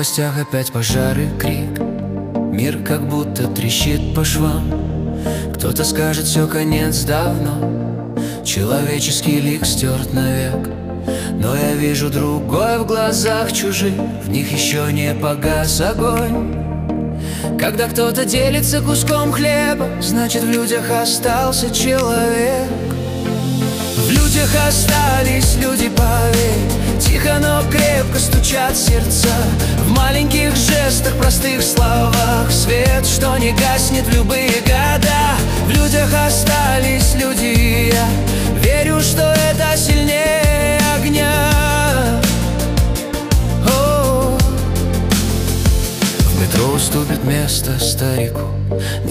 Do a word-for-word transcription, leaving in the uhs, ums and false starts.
новостях опять пожары, крик. Мир как будто трещит по швам. Кто-то скажет, все, конец давно. Человеческий лик стерт навек. Но я вижу другое в глазах чужих. В них еще не погас огонь. Когда кто-то делится куском хлеба, значит, в людях остался человек. В людях остались люди, поверь. Тихо, но крепко стучат сердца. В маленьких жестах, простых словах свет, что не гаснет в любые года. В людях остались люди, и я верю, что это сильнее огня. О, в метро уступит место старику.